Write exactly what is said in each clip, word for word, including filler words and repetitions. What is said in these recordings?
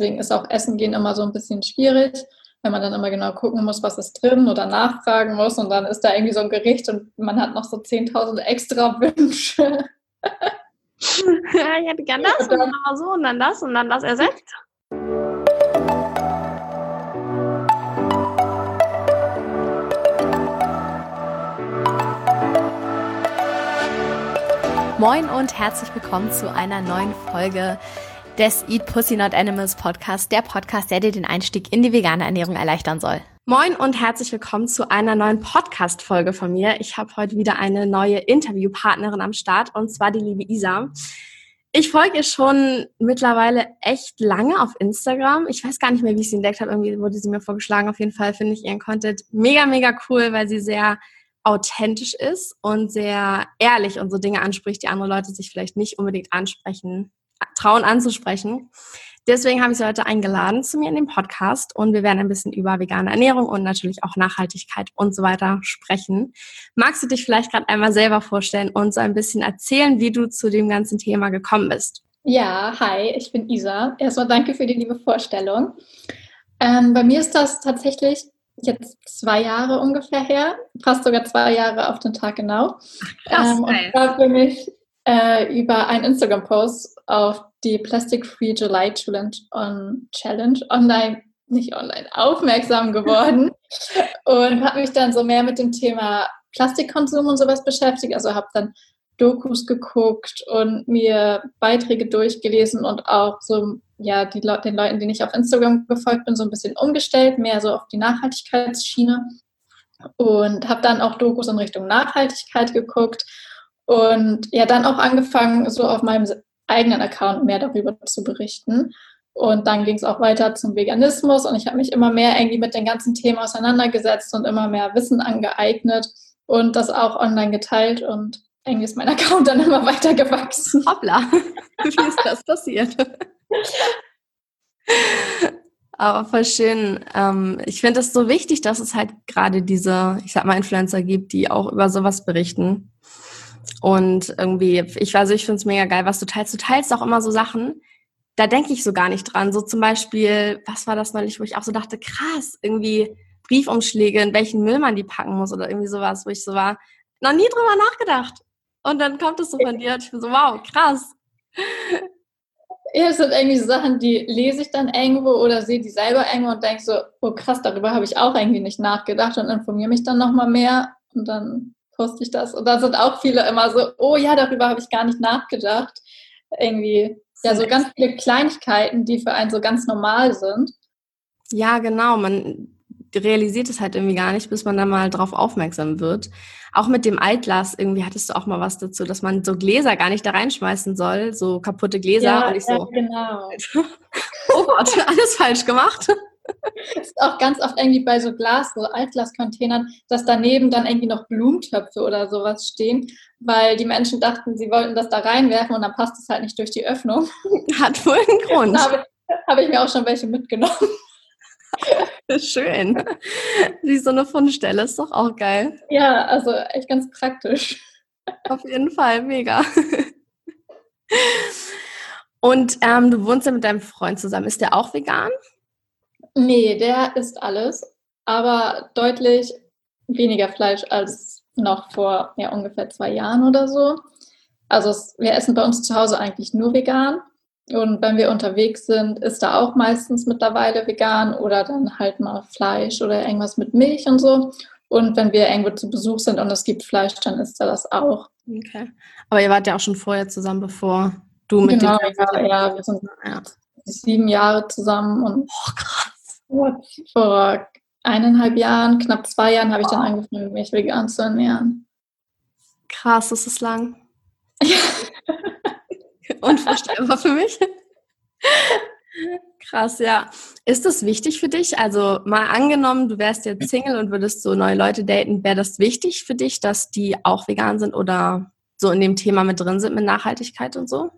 Deswegen ist auch Essen gehen immer so ein bisschen schwierig, wenn man dann immer genau gucken muss, was ist drin oder nachfragen muss und dann ist da irgendwie so ein Gericht und man hat noch so zehntausend extra Wünsche. Ja, ich hätte gern das und dann mal so und dann das und dann das ersetzt. Moin und herzlich willkommen zu einer neuen Folge des Eat Pussy Not Animals Podcast, der Podcast, der dir den Einstieg in die vegane Ernährung erleichtern soll. Moin und herzlich willkommen zu einer neuen Podcast-Folge von mir. Ich habe heute wieder eine neue Interviewpartnerin am Start und zwar die liebe Isa. Ich folge ihr schon mittlerweile echt lange auf Instagram. Ich weiß gar nicht mehr, wie ich sie entdeckt habe. Irgendwie wurde sie mir vorgeschlagen. Auf jeden Fall finde ich ihren Content mega, mega cool, weil sie sehr authentisch ist und sehr ehrlich und so Dinge anspricht, die andere Leute sich vielleicht nicht unbedingt ansprechen, trauen anzusprechen. Deswegen habe ich sie heute eingeladen zu mir in den Podcast und wir werden ein bisschen über vegane Ernährung und natürlich auch Nachhaltigkeit und so weiter sprechen. Magst du dich vielleicht gerade einmal selber vorstellen und so ein bisschen erzählen, wie du zu dem ganzen Thema gekommen bist? Ja, hi, ich bin Isa. Erstmal danke für die liebe Vorstellung. Ähm, bei mir ist das tatsächlich jetzt zwei Jahre ungefähr her, fast sogar zwei Jahre auf den Tag genau. Krass, ähm, und zwar bin ich äh, über einen Instagram-Post auf die Plastic Free July Challenge, on, Challenge online, nicht online, aufmerksam geworden und habe mich dann so mehr mit dem Thema Plastikkonsum und sowas beschäftigt. Also habe dann Dokus geguckt und mir Beiträge durchgelesen und auch so ja die Le- den Leuten, denen ich auf Instagram gefolgt bin, so ein bisschen umgestellt, mehr so auf die Nachhaltigkeitsschiene und habe dann auch Dokus in Richtung Nachhaltigkeit geguckt und ja dann auch angefangen, so auf meinem eigenen Account mehr darüber zu berichten. Und dann ging es auch weiter zum Veganismus und ich habe mich immer mehr irgendwie mit den ganzen Themen auseinandergesetzt und immer mehr Wissen angeeignet und das auch online geteilt und irgendwie ist mein Account dann immer weiter gewachsen. Hoppla, wie ist das passiert? Aber voll schön. Ähm, ich finde es so wichtig, dass es halt gerade diese, ich sag mal, Influencer gibt, die auch über sowas berichten. Und irgendwie, ich also ich finde es mega geil, was du teilst. Du teilst auch immer so Sachen, da denke ich so gar nicht dran. So zum Beispiel, was war das neulich, wo ich auch so dachte, krass, irgendwie Briefumschläge, in welchen Müll man die packen muss oder irgendwie sowas, wo ich so war, noch nie drüber nachgedacht. Und dann kommt es so von dir und ich bin so, wow, krass. Ja, es sind irgendwie so Sachen, die lese ich dann irgendwo oder sehe die selber irgendwo und denke so, oh krass, darüber habe ich auch irgendwie nicht nachgedacht und informiere mich dann nochmal mehr und dann poste ich das. Und da sind auch viele immer so, oh ja, darüber habe ich gar nicht nachgedacht. Irgendwie, ja, so ganz viele Kleinigkeiten, die für einen so ganz normal sind. Ja, genau, man realisiert es halt irgendwie gar nicht, bis man dann mal drauf aufmerksam wird. Auch mit dem Altglas, irgendwie hattest du auch mal was dazu, dass man so Gläser gar nicht da reinschmeißen soll, so kaputte Gläser. Ja, und ich ja, so, genau. oh Gott, alles falsch gemacht. Das ist auch ganz oft irgendwie bei so Glas, so Altglascontainern, dass daneben dann irgendwie noch Blumentöpfe oder sowas stehen, weil die Menschen dachten, sie wollten das da reinwerfen und dann passt es halt nicht durch die Öffnung. Hat wohl einen Grund. Da habe ich, hab ich mir auch schon welche mitgenommen. Schön. Wie so eine Fundstelle, ist doch auch geil. Ja, also echt ganz praktisch. Auf jeden Fall, mega. Und ähm, du wohnst ja mit deinem Freund zusammen. Ist der auch vegan? Nee, der isst alles, aber deutlich weniger Fleisch als noch vor ja, ungefähr zwei Jahren oder so. Also es, wir essen bei uns zu Hause eigentlich nur vegan. Und wenn wir unterwegs sind, ist da auch meistens mittlerweile vegan oder dann halt mal Fleisch oder irgendwas mit Milch und so. Und wenn wir irgendwo zu Besuch sind und es gibt Fleisch, dann isst er das auch. Okay. Aber ihr wart ja auch schon vorher zusammen, bevor du mit Genau, dem ja, ja, wir sind ja. sieben Jahre zusammen und Oh, krass. vor eineinhalb Jahren, knapp zwei Jahren habe ich dann angefangen, mich vegan zu ernähren. Krass, das ist lang. Unvorstellbar für mich. Krass, ja. Ist das wichtig für dich? Also mal angenommen, du wärst jetzt Single und würdest so neue Leute daten, wäre das wichtig für dich, dass die auch vegan sind oder so in dem Thema mit drin sind mit Nachhaltigkeit und so?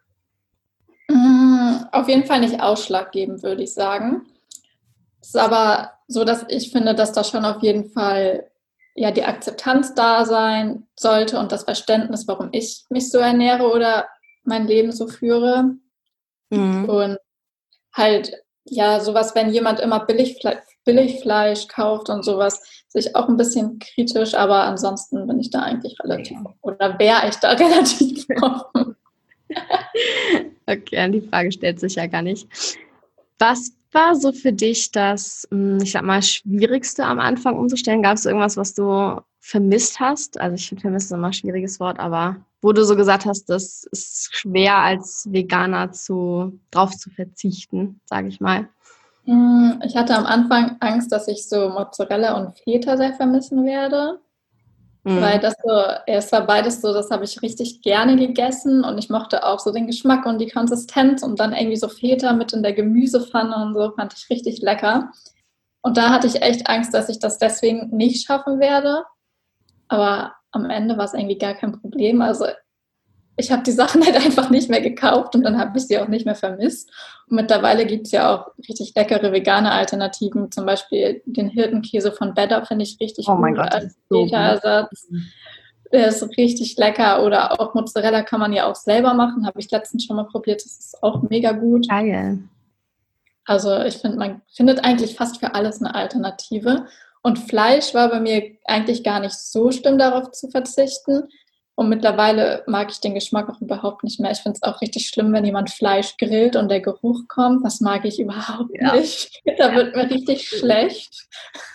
Auf jeden Fall nicht ausschlaggebend, würde ich sagen. Es ist aber so, dass ich finde, dass da schon auf jeden Fall ja die Akzeptanz da sein sollte und das Verständnis, warum ich mich so ernähre oder mein Leben so führe. Mhm. Und halt, ja, sowas, wenn jemand immer Billigfle- Billigfleisch kauft und sowas, sehe ich auch ein bisschen kritisch, aber ansonsten bin ich da eigentlich relativ, oder wäre ich da relativ offen. Okay, die Frage stellt sich ja gar nicht. Was war so für dich das, ich sag mal, Schwierigste am Anfang umzustellen? Gab es irgendwas, was du vermisst hast? Also ich finde, vermisst ist immer ein schwieriges Wort, aber wo du so gesagt hast, das ist schwer als Veganer zu, drauf zu verzichten, sage ich mal. Ich hatte am Anfang Angst, dass ich so Mozzarella und Feta sehr vermissen werde. Mhm. Weil das so, es war beides so, das habe ich richtig gerne gegessen und ich mochte auch so den Geschmack und die Konsistenz und dann irgendwie so Feta mit in der Gemüsepfanne und so, fand ich richtig lecker. Und da hatte ich echt Angst, dass ich das deswegen nicht schaffen werde. Aber am Ende war es irgendwie gar kein Problem. Also ich habe die Sachen halt einfach nicht mehr gekauft und dann habe ich sie auch nicht mehr vermisst. Und mittlerweile gibt es ja auch richtig leckere vegane Alternativen. Zum Beispiel den Hirtenkäse von Bedder finde ich richtig oh gut mein Gott, als Feta-Ersatz. Der ist richtig lecker. Oder auch Mozzarella kann man ja auch selber machen. Habe ich letztens schon mal probiert. Das ist auch mega gut. Geil. Also ich finde, man findet eigentlich fast für alles eine Alternative. Und Fleisch war bei mir eigentlich gar nicht so schlimm, darauf zu verzichten. Und mittlerweile mag ich den Geschmack auch überhaupt nicht mehr. Ich finde es auch richtig schlimm, wenn jemand Fleisch grillt und der Geruch kommt. Das mag ich überhaupt ja. nicht. Da wird mir richtig schlecht.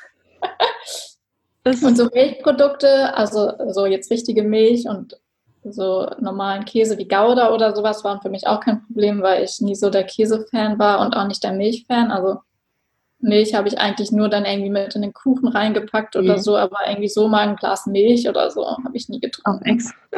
Und so Milchprodukte, also so jetzt richtige Milch und so normalen Käse wie Gouda oder sowas waren für mich auch kein Problem, weil ich nie so der Käsefan war und auch nicht der Milchfan. Also Milch habe ich eigentlich nur dann irgendwie mit in den Kuchen reingepackt oder so, aber irgendwie so mal ein Glas Milch oder so habe ich nie getrunken.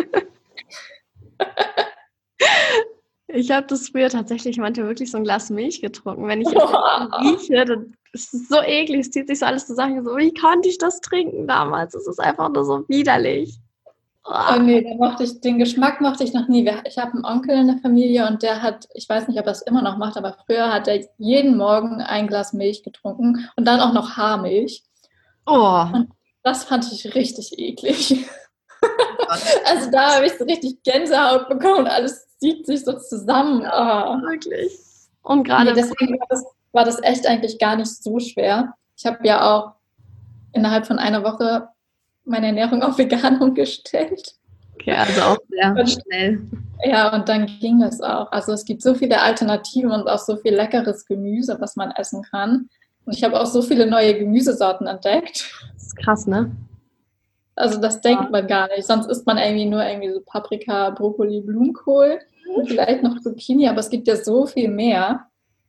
Ich habe das früher tatsächlich manchmal wirklich so ein Glas Milch getrunken. Wenn ich jetzt oh. rieche, dann ist es so eklig, es zieht sich so alles zusammen. So, wie konnte ich das trinken damals? Es ist einfach nur so widerlich. Oh nee, den, mochte ich, den Geschmack mochte ich noch nie. Ich habe einen Onkel in der Familie und der hat, ich weiß nicht, ob er es immer noch macht, aber früher hat er jeden Morgen ein Glas Milch getrunken und dann auch noch Haarmilch. Oh. Und das fand ich richtig eklig. Also da habe ich so richtig Gänsehaut bekommen und alles zieht sich so zusammen. Ja, oh. Wirklich. Und gerade nee, deswegen war das, war das echt eigentlich gar nicht so schwer. Ich habe ja auch innerhalb von einer Woche meine Ernährung auf vegan umgestellt. Okay, also auch sehr und, schnell. Ja, und dann ging es auch. Also es gibt so viele Alternativen und auch so viel leckeres Gemüse, was man essen kann. Und ich habe auch so viele neue Gemüsesorten entdeckt. Das ist krass, ne? Also das denkt ja. man gar nicht. Sonst isst man irgendwie nur irgendwie so Paprika, Brokkoli, Blumenkohl und vielleicht noch Zucchini, aber es gibt ja so viel mehr.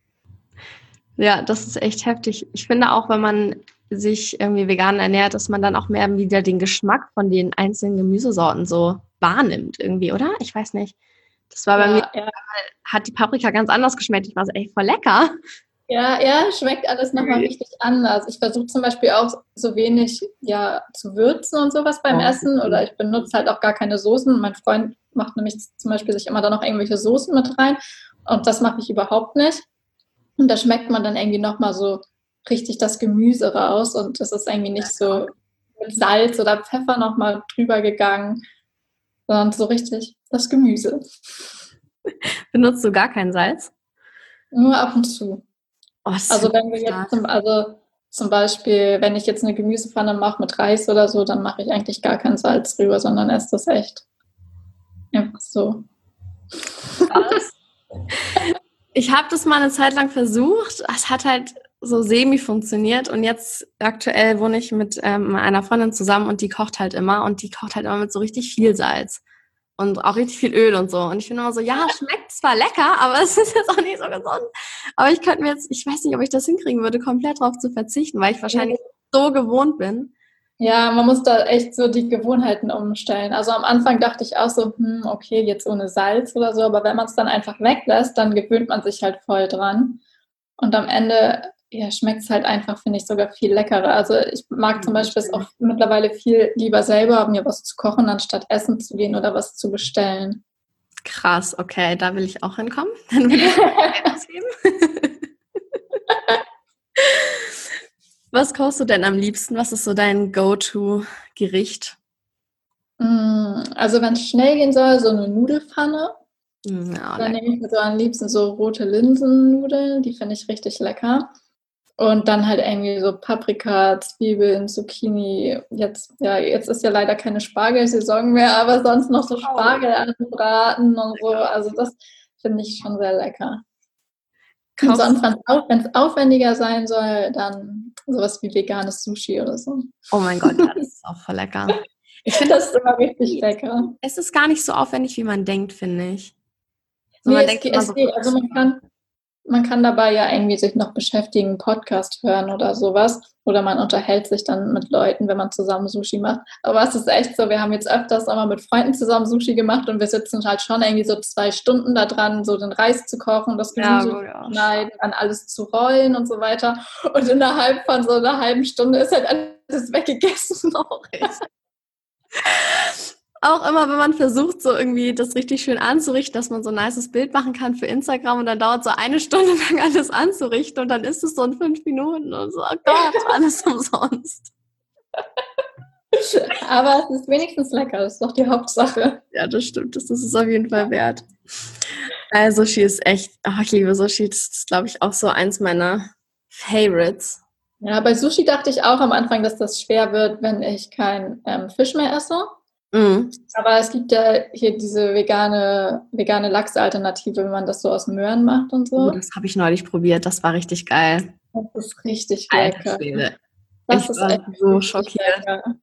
Ja, das ist echt heftig. Ich finde auch, wenn man sich irgendwie vegan ernährt, dass man dann auch mehr wieder den Geschmack von den einzelnen Gemüsesorten so wahrnimmt irgendwie, oder? Ich weiß nicht. Das war bei ja, mir, ja. hat die Paprika ganz anders geschmeckt. Ich war so, ey, voll lecker. Ja, ja, schmeckt alles nochmal richtig anders. Ich versuche zum Beispiel auch so wenig ja, zu würzen und sowas beim oh, Essen oder ich benutze halt auch gar keine Soßen. Mein Freund macht nämlich zum Beispiel sich immer da noch irgendwelche Soßen mit rein und das mache ich überhaupt nicht. Und da schmeckt man dann irgendwie nochmal so richtig das Gemüse raus und es ist irgendwie nicht so mit Salz oder Pfeffer nochmal drüber gegangen, sondern so richtig das Gemüse. Benutzt du gar kein Salz? Nur ab und zu. Oh, also wenn wir jetzt zum, also zum Beispiel, wenn ich jetzt eine Gemüsepfanne mache mit Reis oder so, dann mache ich eigentlich gar kein Salz drüber, sondern esse das echt einfach so. Was? Ich habe das mal eine Zeit lang versucht. Es hat halt so semi funktioniert und jetzt aktuell wohne ich mit ähm, einer Freundin zusammen und die kocht halt immer und die kocht halt immer mit so richtig viel Salz und auch richtig viel Öl und so und ich finde immer so, ja, schmeckt zwar lecker, aber es ist jetzt auch nicht so gesund. Aber ich könnte mir jetzt, ich weiß nicht, ob ich das hinkriegen würde, komplett drauf zu verzichten, weil ich wahrscheinlich so gewohnt bin. Ja, man muss da echt so die Gewohnheiten umstellen. Also am Anfang dachte ich auch so, hm, okay, jetzt ohne Salz oder so, aber wenn man es dann einfach weglässt, dann gewöhnt man sich halt voll dran. Und am Ende ja, schmeckt es halt einfach, finde ich, sogar viel leckerer. Also ich mag zum Beispiel es auch mittlerweile viel lieber selber, mir was zu kochen, anstatt essen zu gehen oder was zu bestellen. Krass, okay, da will ich auch hinkommen. Dann will ich was geben. Was kochst du denn am liebsten? Was ist so dein Go-To-Gericht? Also wenn es schnell gehen soll, so eine Nudelpfanne. Ja, Dann lecker. nehme ich mir so am liebsten so rote Linsennudeln, die finde ich richtig lecker. Und dann halt irgendwie so Paprika, Zwiebeln, Zucchini. Jetzt, ja, jetzt ist ja leider keine Spargelsaison mehr, aber sonst noch so Spargel anbraten und so. Also das finde ich schon sehr lecker. Und Kaufst sonst, wenn es aufwendiger sein soll, dann sowas wie veganes Sushi oder so. Oh mein Gott, ja, das ist auch voll lecker. Ich finde, Das ist immer richtig lecker. es ist gar nicht so aufwendig, wie man denkt, finde ich. So, Nee, man es denkt geht, immer es so, geht. Also man kann, man kann dabei ja irgendwie sich noch beschäftigen, Podcast hören oder sowas. Oder man unterhält sich dann mit Leuten, wenn man zusammen Sushi macht. Aber es ist echt so, wir haben jetzt öfters auch mal mit Freunden zusammen Sushi gemacht und wir sitzen halt schon irgendwie so zwei Stunden da dran, so den Reis zu kochen, das ja, Gemüse gut, ja. zu schneiden, dann alles zu rollen und so weiter. Und innerhalb von so einer halben Stunde ist halt alles weggegessen. Auch echt. Auch immer, wenn man versucht, so irgendwie das richtig schön anzurichten, dass man so ein nices Bild machen kann für Instagram und dann dauert so eine Stunde lang alles anzurichten und dann ist es so in fünf Minuten und so, oh Gott, alles umsonst. Aber es ist wenigstens lecker, das ist doch die Hauptsache. Ja, das stimmt, das ist es auf jeden Fall wert. Also Sushi ist echt, oh, ich liebe Sushi, das ist, glaube ich, auch so eins meiner Favorites. Ja, bei Sushi dachte ich auch am Anfang, dass das schwer wird, wenn ich kein ähm, Fisch mehr esse. Mm. Aber es gibt ja hier diese vegane, vegane Lachs-Alternative, wenn man das so aus Möhren macht und so. Oh, das habe ich neulich probiert, das war richtig geil. Das ist richtig Alter lecker. Schwede. Das Ich ist war echt so richtig schockiert. lecker.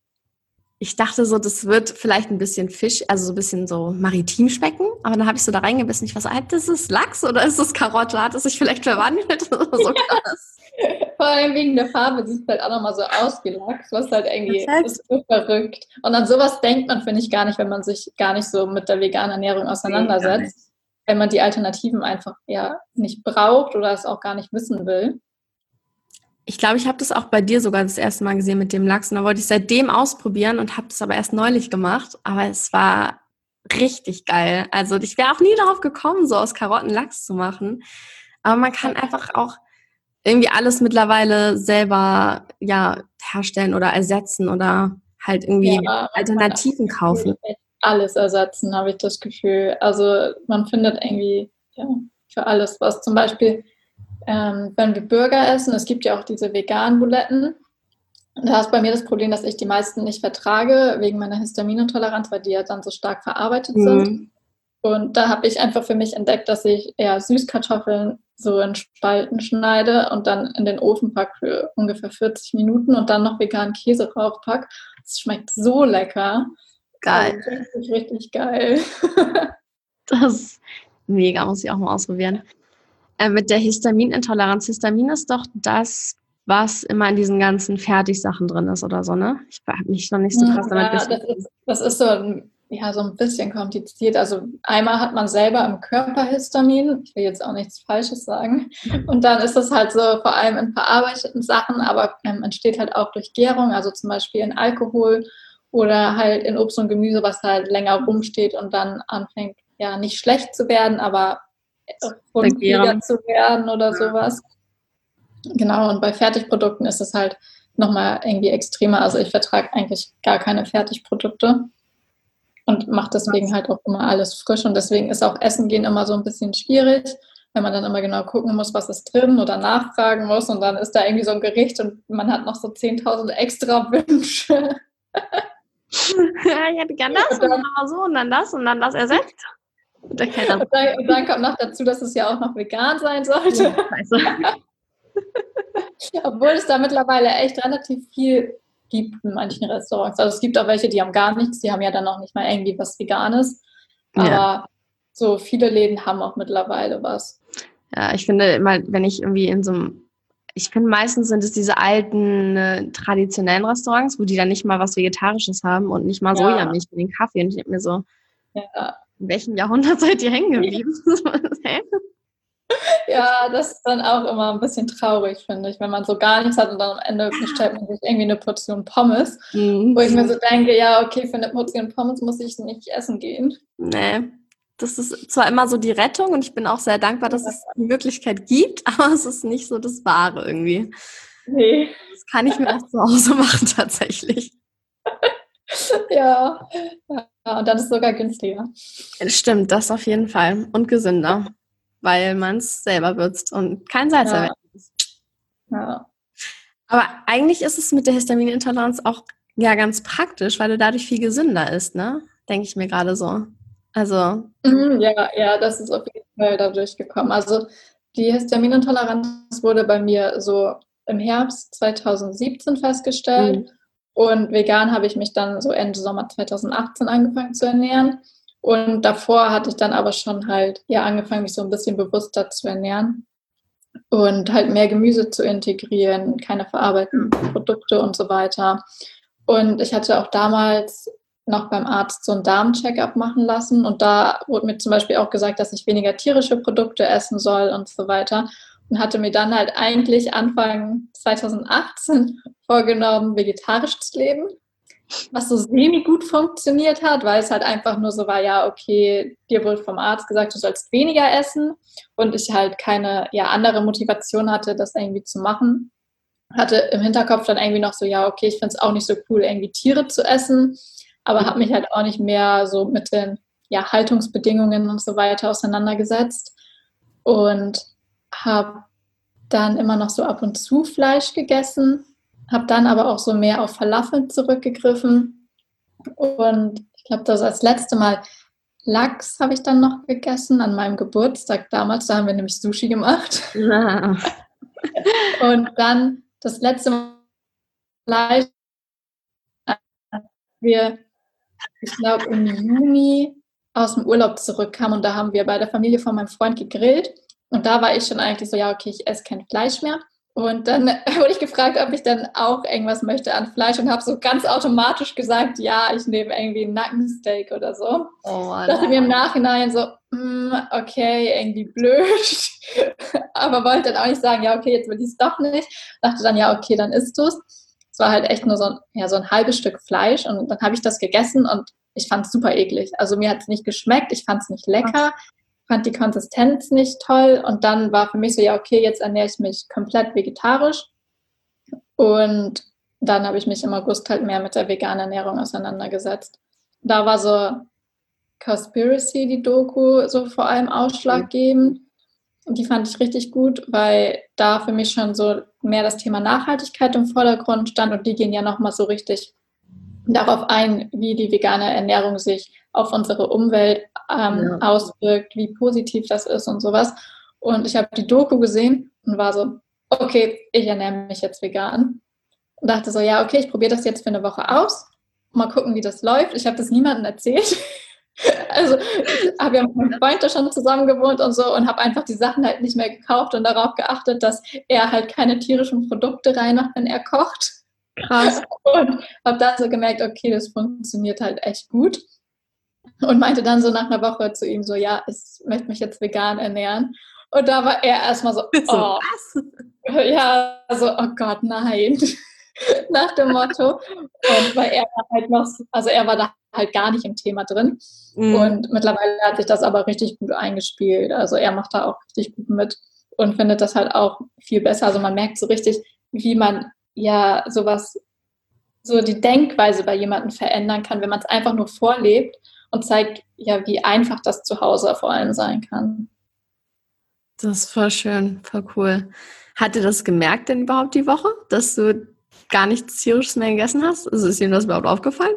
Ich dachte so, das wird vielleicht ein bisschen Fisch, also so ein bisschen so maritim schmecken, aber dann habe ich so da reingebissen. Ich war so, halt, ist es Lachs oder ist es Karotte? Hat es sich vielleicht verwandelt? So krass. Vor allem wegen der Farbe sieht es halt auch nochmal so aus wie Lachs, was halt irgendwie Perfekt. ist so verrückt. Und an sowas denkt man, finde ich, gar nicht, wenn man sich gar nicht so mit der veganen Ernährung auseinandersetzt. Wenn man die Alternativen einfach ja nicht braucht oder es auch gar nicht wissen will. Ich glaube, ich habe das auch bei dir sogar das erste Mal gesehen mit dem Lachs und da wollte ich seitdem ausprobieren und habe das aber erst neulich gemacht, aber es war richtig geil. Also ich wäre auch nie darauf gekommen, so aus Karotten Lachs zu machen, aber man kann einfach auch irgendwie alles mittlerweile selber ja herstellen oder ersetzen oder halt irgendwie Ja, Alternativen kaufen. Alles ersetzen, habe ich das Gefühl. Also man findet irgendwie ja, für alles was. Zum Beispiel, ähm, wenn wir Burger essen, es gibt ja auch diese veganen Buletten. Da ist bei mir das Problem, dass ich die meisten nicht vertrage, wegen meiner Histaminintoleranz, weil die ja dann so stark verarbeitet Mhm. sind. Und da habe ich einfach für mich entdeckt, dass ich eher Süßkartoffeln so in Spalten schneide und dann in den Ofen packe für ungefähr vierzig Minuten und dann noch veganen Käse draufpack. Das schmeckt so lecker. Geil. Also richtig, richtig geil. Das ist mega, muss ich auch mal ausprobieren. Äh, mit der Histaminintoleranz. Histamin ist doch das, was immer in diesen ganzen Fertigsachen drin ist oder so, ne? Ich habe mich noch nicht so krass damit Ja, das beschäftigt. ist, das ist so ein, ja, so ein bisschen kompliziert. Also einmal hat man selber im Körper Histamin, ich will jetzt auch nichts Falsches sagen, und dann ist es halt so vor allem in verarbeiteten Sachen, aber ähm, entsteht halt auch durch Gärung, also zum Beispiel in Alkohol oder halt in Obst und Gemüse, was halt länger rumsteht und dann anfängt, ja, nicht schlecht zu werden, aber rundlicher zu werden oder sowas. Genau, und bei Fertigprodukten ist es halt nochmal irgendwie extremer. Also ich vertrage eigentlich gar keine Fertigprodukte und mache deswegen halt auch immer alles frisch. Und deswegen ist auch Essen gehen immer so ein bisschen schwierig, wenn man dann immer genau gucken muss, was ist drin oder nachfragen muss. Und dann ist da irgendwie so ein Gericht und man hat noch so zehntausend extra Wünsche. Ja, ich hätte gern das und dann aber so und dann das und dann das ersetzt. Und, und, dann, und dann kommt noch dazu, dass es ja auch noch vegan sein sollte. Ja, scheiße. Obwohl es da mittlerweile echt relativ viel gibt in manchen Restaurants. Also es gibt auch welche, die haben gar nichts, die haben ja dann noch nicht mal irgendwie was Veganes. Aber ja, so viele Läden haben auch mittlerweile was. Ja, ich finde immer, wenn ich irgendwie in so einem, ich finde meistens sind es diese alten, äh, traditionellen Restaurants, wo die dann nicht mal was Vegetarisches haben und nicht mal Ja. Sojamilch für den Kaffee. Und ich denke mir so, ja. in welchem Jahrhundert seid ihr hängen geblieben? Hä? Ja, das ist dann auch immer ein bisschen traurig, finde ich, wenn man so gar nichts hat und dann am Ende bestellt man sich irgendwie eine Portion Pommes, Mhm. wo ich mir so denke, ja, okay, für eine Portion Pommes muss ich nicht essen gehen. Nee, das ist zwar immer so die Rettung und ich bin auch sehr dankbar, dass Ja. es die Möglichkeit gibt, aber es ist nicht so das Wahre irgendwie. Nee. Das kann ich mir auch zu Hause machen tatsächlich. Ja. Ja, und dann ist es sogar günstiger. Stimmt, das auf jeden Fall. Und gesünder, weil man es selber würzt und kein Salz Ja. erwähnt. Ja. Aber eigentlich ist es mit der Histaminintoleranz auch ja ganz praktisch, weil du dadurch viel gesünder isst, ne? Denke ich mir gerade so. Also. Mhm, ja, ja, das ist auf jeden Fall dadurch gekommen. Also die Histaminintoleranz wurde bei mir so im Herbst zweitausendsiebzehn festgestellt. Mhm. Und vegan habe ich mich dann so Ende Sommer zweitausendachtzehn angefangen zu ernähren. Und davor hatte ich dann aber schon halt ja angefangen, mich so ein bisschen bewusster zu ernähren und halt mehr Gemüse zu integrieren, keine verarbeiteten Produkte und so weiter. Und ich hatte auch damals noch beim Arzt so einen Darm-Check-up machen lassen und da wurde mir zum Beispiel auch gesagt, dass ich weniger tierische Produkte essen soll und so weiter. Und hatte mir dann halt eigentlich Anfang zweitausendachtzehn vorgenommen, vegetarisch zu leben, was so semi-gut funktioniert hat, weil es halt einfach nur so war, ja, okay, dir wurde vom Arzt gesagt, du sollst weniger essen und ich halt keine ja, andere Motivation hatte, das irgendwie zu machen. Hatte im Hinterkopf dann irgendwie noch so, ja, okay, ich finde es auch nicht so cool, irgendwie Tiere zu essen, aber habe mich halt auch nicht mehr so mit den ja, Haltungsbedingungen und so weiter auseinandergesetzt und habe dann immer noch so ab und zu Fleisch gegessen, habe dann aber auch so mehr auf Falafel zurückgegriffen und ich glaube, das als letzte Mal Lachs habe ich dann noch gegessen an meinem Geburtstag damals, da haben wir nämlich Sushi gemacht. Ja. Und dann das letzte Mal Fleisch, wir, ich glaube, im Juni aus dem Urlaub zurückkamen und da haben wir bei der Familie von meinem Freund gegrillt und da war ich schon eigentlich so, ja, okay, ich esse kein Fleisch mehr. Und dann wurde ich gefragt, ob ich dann auch irgendwas möchte an Fleisch und habe so ganz automatisch gesagt, ja, ich nehme irgendwie ein Nackensteak oder so. Oh, dachte mir im Nachhinein so, mm, okay, irgendwie blöd, aber wollte dann auch nicht sagen, ja, okay, jetzt will ich es doch nicht. Dachte dann, ja, okay, dann isst du es. Es war halt echt nur so ein, ja, so ein halbes Stück Fleisch und dann habe ich das gegessen und ich fand es super eklig. Also mir hat es nicht geschmeckt, ich fand es nicht lecker, fand die Konsistenz nicht toll und dann war für mich so, ja, okay, jetzt ernähre ich mich komplett vegetarisch und dann habe ich mich im August halt mehr mit der veganen Ernährung auseinandergesetzt. Da war so Cowspiracy, die Doku, so vor allem ausschlaggebend. Und die fand ich richtig gut, weil da für mich schon so mehr das Thema Nachhaltigkeit im Vordergrund stand und die gehen ja nochmal so richtig darauf ein, wie die vegane Ernährung sich auf unsere Umwelt ähm, ja. auswirkt, wie positiv das ist und sowas. Und ich habe die Doku gesehen und war so, okay, ich ernähre mich jetzt vegan. Und dachte so, ja, okay, ich probiere das jetzt für eine Woche aus. Mal gucken, wie das läuft. Ich habe das niemandem erzählt. Also ich habe ja mit meinem Freund da schon zusammen gewohnt und so und habe einfach die Sachen halt nicht mehr gekauft und darauf geachtet, dass er halt keine tierischen Produkte reinmacht, wenn er kocht. Krass. Und habe dann so gemerkt, okay, das funktioniert halt echt gut. Und meinte dann so nach einer Woche zu ihm so, ja, ich möchte mich jetzt vegan ernähren. Und da war er erstmal so, oh, was? Ja, so, oh Gott, nein. Nach dem Motto. Und weil er halt noch, also er war da halt gar nicht im Thema drin. Mhm. Und mittlerweile hat sich das aber richtig gut eingespielt. Also er macht da auch richtig gut mit und findet das halt auch viel besser. Also man merkt so richtig, wie man ja sowas, so die Denkweise bei jemandem verändern kann, wenn man es einfach nur vorlebt und zeigt, ja, wie einfach das zu Hause vor allem sein kann. Das ist voll schön, voll cool. Hat dir das gemerkt denn überhaupt die Woche, dass du gar nichts Tierisches mehr gegessen hast? Also ist ihm das überhaupt aufgefallen?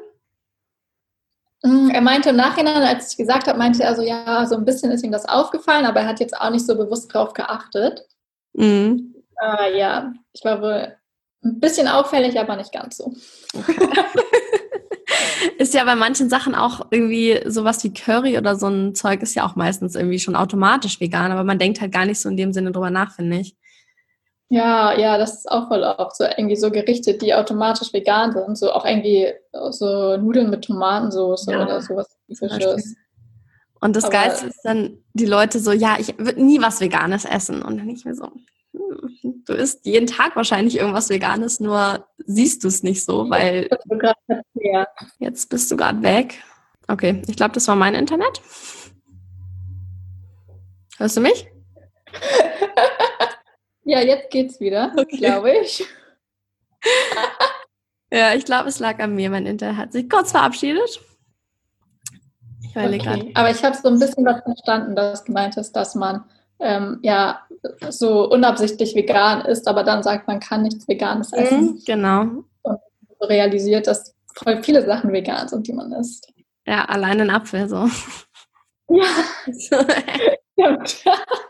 Er meinte im Nachhinein, als ich gesagt habe, meinte er so, ja, so ein bisschen ist ihm das aufgefallen, aber er hat jetzt auch nicht so bewusst drauf geachtet. Mhm. Äh, ja, ich war wohl ein bisschen auffällig, aber nicht ganz so. Okay. Ist ja bei manchen Sachen auch irgendwie sowas wie Curry oder so ein Zeug ist ja auch meistens irgendwie schon automatisch vegan, aber man denkt halt gar nicht so in dem Sinne drüber nach, finde ich. Ja, ja, das ist auch voll oft so irgendwie so Gerichte, die automatisch vegan sind, so auch irgendwie so Nudeln mit Tomatensauce ja, oder sowas Typisches. Und das aber Geilste ist dann, die Leute so, ja, ich würde nie was Veganes essen. Und dann denke ich mir so, hm, du isst jeden Tag wahrscheinlich irgendwas Veganes, nur siehst du es nicht so, weil ja. Jetzt bist du gerade weg. Okay, ich glaube, das war mein Internet. Hörst du mich? Ja, jetzt geht's wieder, okay. Glaube ich. Ja, ich glaube, es lag an mir. Mein Internet hat sich kurz verabschiedet. Ich überlege Okay. gerade. Aber ich habe so ein bisschen was verstanden, dass du meintest, dass man ähm, ja so unabsichtlich vegan ist, aber dann sagt, man kann nichts Veganes essen. Mhm, genau. Und so realisiert, dass voll viele Sachen vegan sind, die man isst. Ja, allein ein Apfel so. Ja, stimmt.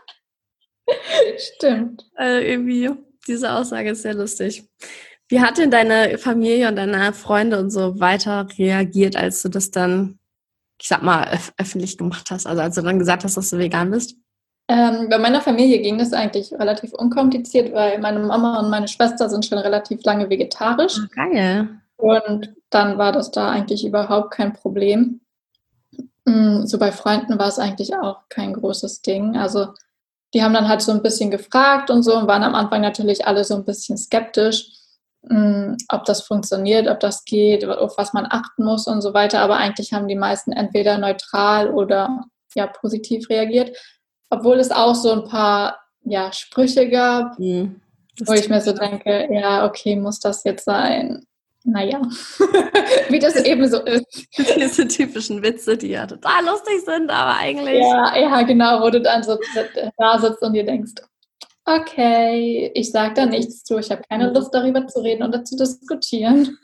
Stimmt. Also irgendwie, diese Aussage ist sehr lustig. Wie hat denn deine Familie und deine Freunde und so weiter reagiert, als du das dann, ich sag mal, öf- öffentlich gemacht hast? Also als du dann gesagt hast, dass du vegan bist? Ähm, bei meiner Familie ging das eigentlich relativ unkompliziert, weil meine Mama und meine Schwester sind schon relativ lange vegetarisch. Geil. Und dann war das da eigentlich überhaupt kein Problem. Mm, So bei Freunden war es eigentlich auch kein großes Ding. Also die haben dann halt so ein bisschen gefragt und so und waren am Anfang natürlich alle so ein bisschen skeptisch, mm, ob das funktioniert, ob das geht, auf was man achten muss und so weiter. Aber eigentlich haben die meisten entweder neutral oder ja positiv reagiert, obwohl es auch so ein paar ja, Sprüche gab, Mhm. Das wo ich mir so typisch. denke, ja, okay, muss das jetzt sein? Naja, wie das eben so ist. Diese typischen Witze, die ja total lustig sind, aber eigentlich. Ja, ja, genau, wo du dann so da sitzt und dir denkst, okay, ich sage da nichts zu, ich habe keine Lust darüber zu reden oder zu diskutieren.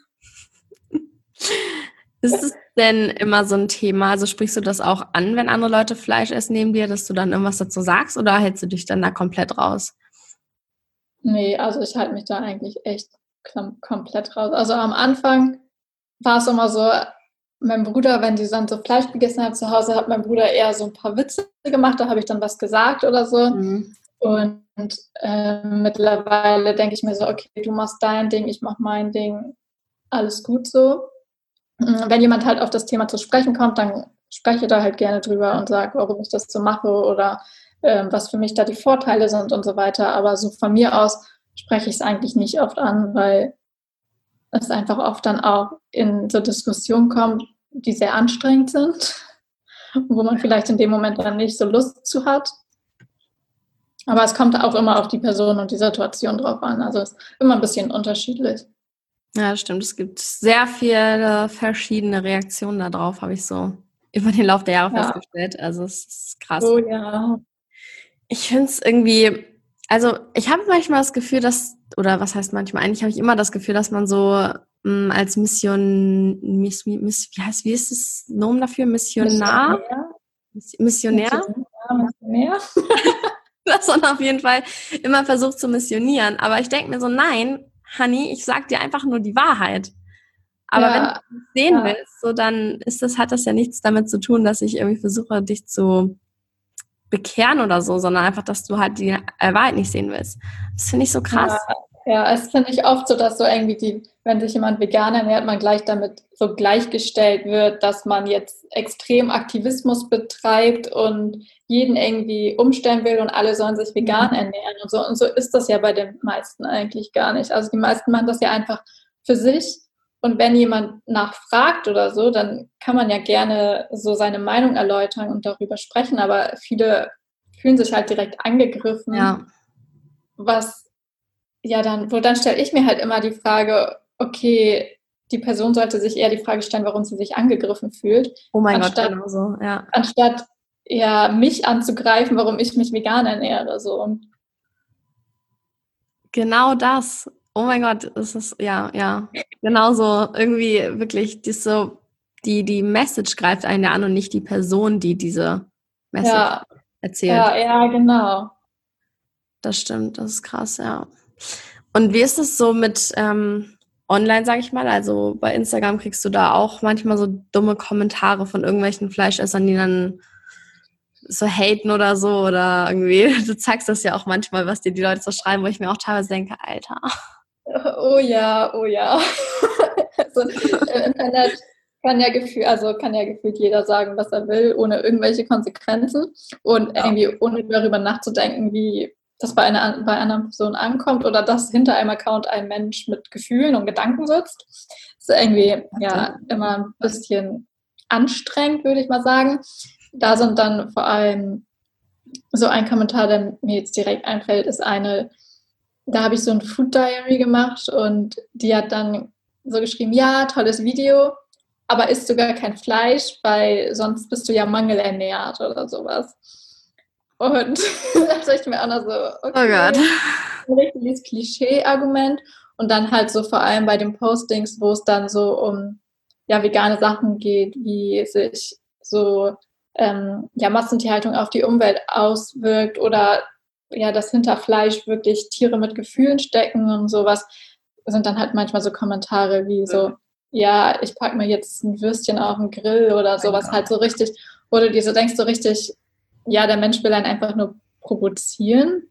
Ist es denn immer so ein Thema? Also sprichst du das auch an, wenn andere Leute Fleisch essen neben dir, dass du dann irgendwas dazu sagst oder hältst du dich dann da komplett raus? Nee, also ich halte mich da eigentlich echt klam- komplett raus. Also am Anfang war es immer so, mein Bruder, wenn die dann so Fleisch gegessen haben zu Hause, hat mein Bruder eher so ein paar Witze gemacht, da habe ich dann was gesagt oder so. Mhm. Und äh, mittlerweile denke ich mir so, okay, du machst dein Ding, ich mach mein Ding, alles gut so. Wenn jemand halt auf das Thema zu sprechen kommt, dann spreche ich da halt gerne drüber und sage, warum ich das so mache oder ähm, was für mich da die Vorteile sind und so weiter. Aber so von mir aus spreche ich es eigentlich nicht oft an, weil es einfach oft dann auch in so Diskussionen kommt, die sehr anstrengend sind, wo man vielleicht in dem Moment dann nicht so Lust zu hat. Aber es kommt auch immer auf die Person und die Situation drauf an. Also es ist immer ein bisschen unterschiedlich. Ja, das stimmt. Es gibt sehr viele verschiedene Reaktionen darauf, habe ich so über den Lauf der Jahre Ja. festgestellt. Also es ist krass. Oh ja. Ich finde es irgendwie, also ich habe manchmal das Gefühl, dass, oder was heißt manchmal, eigentlich habe ich immer das Gefühl, dass man so mh, als Mission, miss, miss, wie heißt, wie ist das Nomen dafür? Missionar? Missionär. Missionär? Missionär. Dass man auf jeden Fall immer versucht zu missionieren. Aber ich denke mir so, nein, Honey, ich sag dir einfach nur die Wahrheit. Aber Ja, wenn du es sehen ja. willst, so dann ist das, hat das ja nichts damit zu tun, dass ich irgendwie versuche, dich zu bekehren oder so, sondern einfach, dass du halt die Wahrheit nicht sehen willst. Das finde ich so krass. Ja, ja, es finde ich oft so, dass so irgendwie die, wenn sich jemand vegan ernährt, man gleich damit so gleichgestellt wird, dass man jetzt extrem Aktivismus betreibt und jeden irgendwie umstellen will und alle sollen sich vegan ernähren und so. Und so ist das ja bei den meisten eigentlich gar nicht. Also die meisten machen das ja einfach für sich. Und wenn jemand nachfragt oder so, dann kann man ja gerne so seine Meinung erläutern und darüber sprechen, aber viele fühlen sich halt direkt angegriffen, Ja. was ja dann, wo dann stelle ich mir halt immer die Frage, okay, die Person sollte sich eher die Frage stellen, warum sie sich angegriffen fühlt, Oh mein anstatt, Gott, genau so, ja. anstatt ja, mich anzugreifen, warum ich mich vegan ernähre. So. Genau das. Oh mein Gott, es ist, ja, ja. Genau so, irgendwie wirklich, die, so, die, die Message greift einen ja an und nicht die Person, die diese Message Ja, erzählt. ja, ja, genau. Das stimmt, das ist krass, ja. Und wie ist es so mit ähm, online, sag ich mal? Also bei Instagram kriegst du da auch manchmal so dumme Kommentare von irgendwelchen Fleischessern, die dann so haten oder so oder irgendwie, du zeigst das ja auch manchmal, was dir die Leute so schreiben, wo ich mir auch teilweise denke, Alter. Oh ja, oh ja. Also, im Internet kann ja gefühlt, also kann ja gefühlt jeder sagen, was er will, ohne irgendwelche Konsequenzen und Ja. irgendwie ohne darüber nachzudenken, wie das bei einer bei einer Person ankommt oder dass hinter einem Account ein Mensch mit Gefühlen und Gedanken sitzt. Das ist irgendwie ja immer ein bisschen anstrengend, würde ich mal sagen. Da sind dann vor allem so ein Kommentar, der mir jetzt direkt einfällt, ist eine, da habe ich so ein Food Diary gemacht und die hat dann so geschrieben, ja, tolles Video, aber isst sogar kein Fleisch, weil sonst bist du ja mangelernährt oder sowas. Und da dachte ich mir auch noch so, okay, Oh Gott. ein richtiges Klischee-Argument. Und dann halt so vor allem bei den Postings, wo es dann so um ja, vegane Sachen geht, wie sich so ähm, ja, Massentierhaltung auf die Umwelt auswirkt oder ja, dass hinter Fleisch wirklich Tiere mit Gefühlen stecken und sowas, sind dann halt manchmal so Kommentare wie so, ja, ich packe mir jetzt ein Würstchen auf den Grill oder sowas, halt so richtig, wo du dir so denkst, so richtig, ja, der Mensch will einen einfach nur provozieren,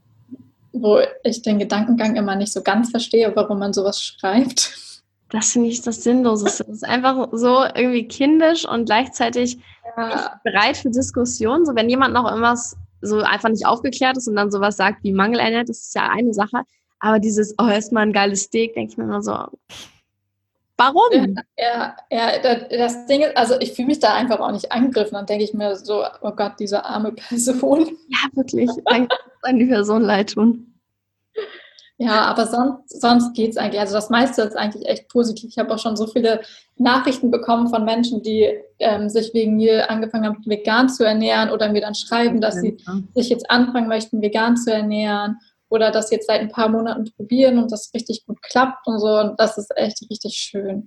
wo ich den Gedankengang immer nicht so ganz verstehe, warum man sowas schreibt. Das finde ich das Sinnloseste. Das ist einfach so irgendwie kindisch und gleichzeitig Ja. nicht bereit für Diskussionen. So, wenn jemand noch irgendwas so einfach nicht aufgeklärt ist und dann sowas sagt wie Mangelernährt, das ist ja eine Sache. Aber dieses, oh, erstmal ein geiles Steak, denke ich mir immer so, warum? Ja, ja, ja, das Ding ist, also ich fühle mich da einfach auch nicht angegriffen. Dann denke ich mir so, oh Gott, diese arme Person. Ja, wirklich. Dann kann die Person leid tun. Ja, aber sonst, sonst geht es eigentlich. Also das meiste ist eigentlich echt positiv. Ich habe auch schon so viele Nachrichten bekommen von Menschen, die ähm, sich wegen mir angefangen haben, vegan zu ernähren oder mir dann schreiben, dass sie sich jetzt anfangen möchten, vegan zu ernähren oder das jetzt seit ein paar Monaten probieren und das richtig gut klappt und so. Und das ist echt richtig schön.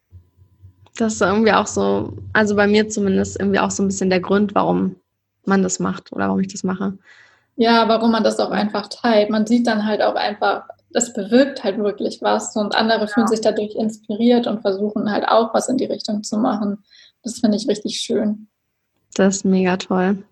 Das ist irgendwie auch so, also bei mir zumindest irgendwie auch so ein bisschen der Grund, warum man das macht oder warum ich das mache. Ja, warum man das auch einfach teilt. Man sieht dann halt auch einfach, das bewirkt halt wirklich was und andere fühlen sich dadurch inspiriert und versuchen halt auch was in die Richtung zu machen. Das finde ich richtig schön. Das ist mega toll.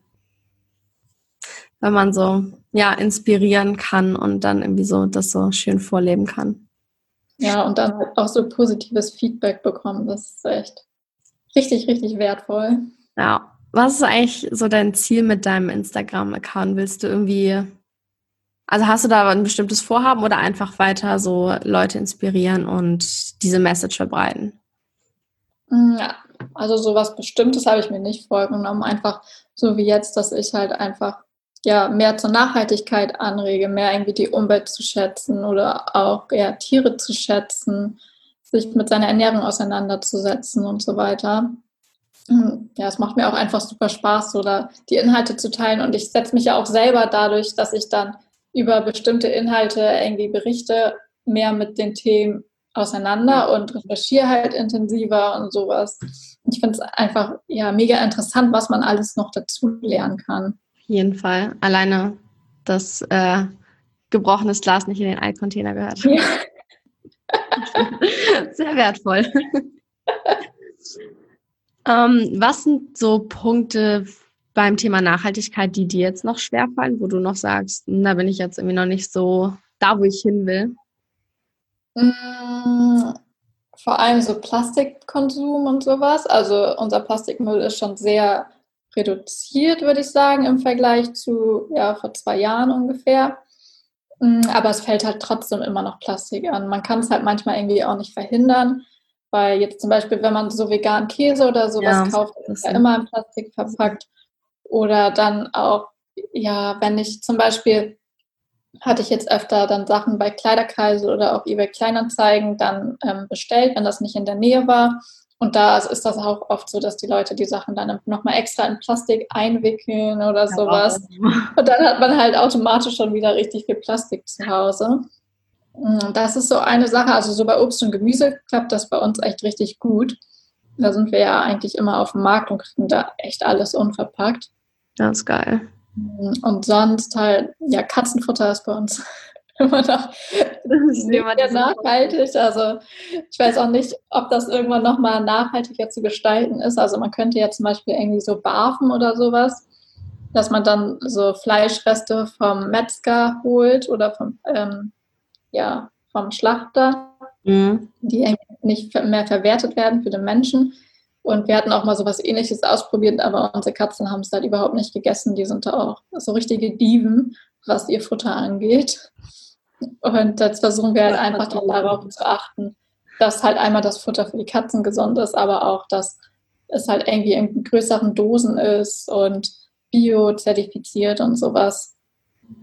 Wenn man so, ja, inspirieren kann und dann irgendwie so das so schön vorleben kann. Ja, und dann halt auch so positives Feedback bekommen. Das ist echt richtig, richtig wertvoll. Ja. Was ist eigentlich so dein Ziel mit deinem Instagram-Account? Willst du irgendwie, also hast du da ein bestimmtes Vorhaben oder einfach weiter so Leute inspirieren und diese Message verbreiten? Ja, also sowas Bestimmtes habe ich mir nicht vorgenommen. Einfach so wie jetzt, dass ich halt einfach ja mehr zur Nachhaltigkeit anrege, mehr irgendwie die Umwelt zu schätzen oder auch ja, Tiere zu schätzen, sich mit seiner Ernährung auseinanderzusetzen und so weiter. Ja, es macht mir auch einfach super Spaß, so da die Inhalte zu teilen und ich setze mich ja auch selber dadurch, dass ich dann über bestimmte Inhalte irgendwie berichte, mehr mit den Themen auseinander und recherchiere halt intensiver und sowas. Und ich finde es einfach ja mega interessant, was man alles noch dazu lernen kann. Auf jeden Fall. Alleine, dass äh, gebrochenes Glas nicht in den Altcontainer gehört. Ja. Sehr wertvoll. Ähm, was sind so Punkte beim Thema Nachhaltigkeit, die dir jetzt noch schwerfallen, wo du noch sagst, da bin ich jetzt irgendwie noch nicht so da, wo ich hin will? Mm, vor allem so Plastikkonsum und sowas. Also unser Plastikmüll ist schon sehr reduziert, würde ich sagen, im Vergleich zu ja, vor zwei Jahren ungefähr. Aber es fällt halt trotzdem immer noch Plastik an. Man kann es halt manchmal irgendwie auch nicht verhindern. Weil jetzt zum Beispiel, wenn man so veganen Käse oder sowas ja, kauft, ist ja immer in Plastik verpackt. Oder dann auch, ja, wenn ich zum Beispiel, hatte ich jetzt öfter dann Sachen bei Kleiderkreisel oder auch eBay Kleinanzeigen dann ähm, bestellt, wenn das nicht in der Nähe war. Und da ist das auch oft so, dass die Leute die Sachen dann nochmal extra in Plastik einwickeln oder ja, sowas. Und dann hat man halt automatisch schon wieder richtig viel Plastik zu Hause. Das ist so eine Sache, also so bei Obst und Gemüse klappt das bei uns echt richtig gut. Da sind wir ja eigentlich immer auf dem Markt und kriegen da echt alles unverpackt. Das ist geil. Und sonst halt, ja, Katzenfutter ist bei uns immer noch sehr nachhaltig. Also ich weiß auch nicht, ob das irgendwann nochmal nachhaltiger zu gestalten ist. Also man könnte ja zum Beispiel irgendwie so barfen oder sowas, dass man dann so Fleischreste vom Metzger holt oder vom ähm, ja, vom Schlachter, mhm. die nicht mehr verwertet werden für den Menschen. Und wir hatten auch mal so was Ähnliches ausprobiert, aber unsere Katzen haben es halt überhaupt nicht gegessen. Die sind da auch so richtige Dieven, was ihr Futter angeht. Und jetzt versuchen wir halt einfach darauf zu achten, dass halt einmal das Futter für die Katzen gesund ist, aber auch, dass es halt irgendwie in größeren Dosen ist und bio-zertifiziert und sowas.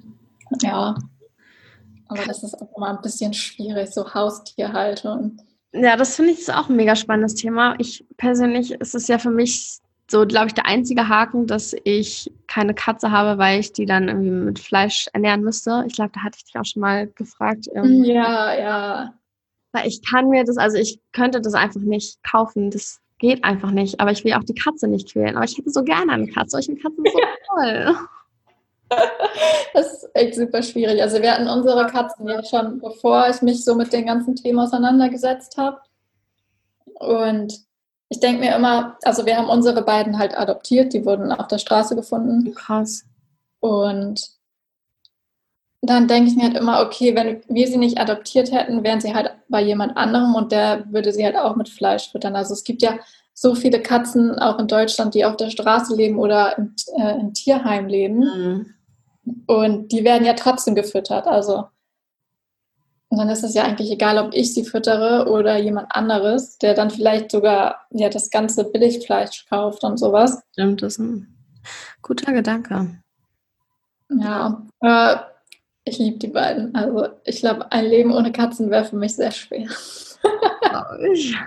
Ja. Aber das ist auch immer ein bisschen schwierig, so Haustierhaltung. Ja, das finde ich ist auch ein mega spannendes Thema. Ich persönlich ist es ja für mich so, glaube ich, der einzige Haken, dass ich keine Katze habe, weil ich die dann irgendwie mit Fleisch ernähren müsste. Ich glaube, da hatte ich dich auch schon mal gefragt. Ähm, Ja, ja. weil ich kann mir das, also ich könnte das einfach nicht kaufen. Das geht einfach nicht. Aber ich will auch die Katze nicht quälen. Aber ich hätte so gerne eine Katze. Ich finde Katzen so toll. Das ist echt super schwierig. Also wir hatten unsere Katzen ja schon, bevor ich mich so mit dem ganzen Thema auseinandergesetzt habe. Und ich denke mir immer, also wir haben unsere beiden halt adoptiert, die wurden auf der Straße gefunden. Krass. Und dann denke ich mir halt immer, okay, wenn wir sie nicht adoptiert hätten, wären sie halt bei jemand anderem und der würde sie halt auch mit Fleisch füttern. Also es gibt ja so viele Katzen auch in Deutschland, die auf der Straße leben oder im, äh, im Tierheim leben. Mhm. Und die werden ja trotzdem gefüttert. Also, und dann ist es ja eigentlich egal, ob ich sie füttere oder jemand anderes, der dann vielleicht sogar ja das ganze Billigfleisch kauft und sowas. Stimmt, das ist ein guter Gedanke. Ja, äh, ich liebe die beiden. Also ich glaube, ein Leben ohne Katzen wäre für mich sehr schwer. Ich.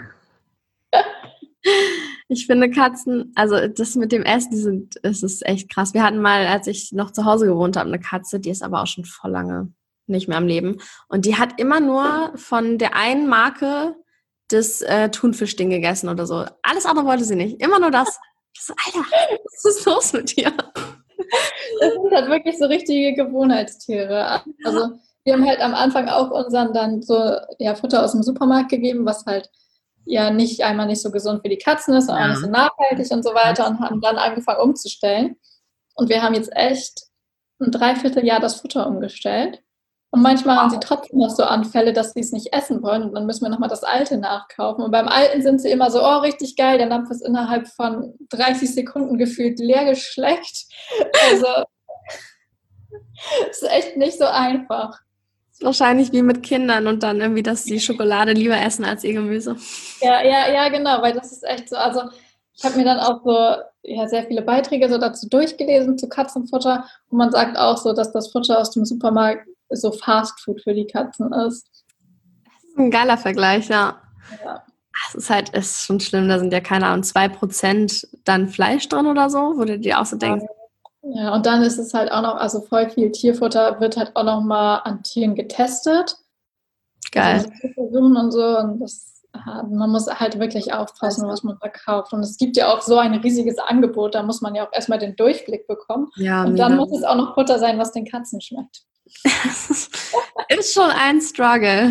ich finde Katzen, also das mit dem Essen, die sind, es ist echt krass. Wir hatten mal, als ich noch zu Hause gewohnt habe, eine Katze, die ist aber auch schon voll lange nicht mehr am Leben. Und die hat immer nur von der einen Marke das äh, Thunfischding gegessen oder so. Alles andere wollte sie nicht. Immer nur das. Ich so, Alter, was ist los mit dir? Das sind halt wirklich so richtige Gewohnheitstiere. Also wir haben halt am Anfang auch unseren dann so ja, Futter aus dem Supermarkt gegeben, was halt ja nicht einmal nicht so gesund für die Katzen ist und Ja. auch nicht so nachhaltig und so weiter und haben dann angefangen umzustellen. Und wir haben jetzt echt ein Dreivierteljahr das Futter umgestellt. Und manchmal haben sie trotzdem noch so Anfälle, dass sie es nicht essen wollen. Und dann müssen wir nochmal das Alte nachkaufen. Und beim Alten sind sie immer so, oh, richtig geil, der Napf ist innerhalb von dreißig Sekunden gefühlt leer geschleckt. Also, es ist echt nicht so einfach. Wahrscheinlich wie mit Kindern und dann irgendwie, dass die Schokolade lieber essen als ihr Gemüse. Ja, ja, ja, genau, weil das ist echt so, also ich habe mir dann auch so ja, sehr viele Beiträge so dazu durchgelesen zu Katzenfutter und man sagt auch so, dass das Futter aus dem Supermarkt so Fastfood für die Katzen ist. Das ist ein geiler Vergleich, ja. Ja. Es ist halt, es ist schon schlimm, da sind ja keine Ahnung, zwei Prozent dann Fleisch drin oder so, wo du dir auch so denkst. Ja, und dann ist es halt auch noch, also voll viel Tierfutter wird halt auch noch mal an Tieren getestet. Geil. Also Versuchen und so und das, man muss halt wirklich aufpassen, was man da kauft. Und es gibt ja auch so ein riesiges Angebot, da muss man ja auch erstmal den Durchblick bekommen. Ja, und mega. dann muss es auch noch Futter sein, was den Katzen schmeckt. Ist schon ein Struggle.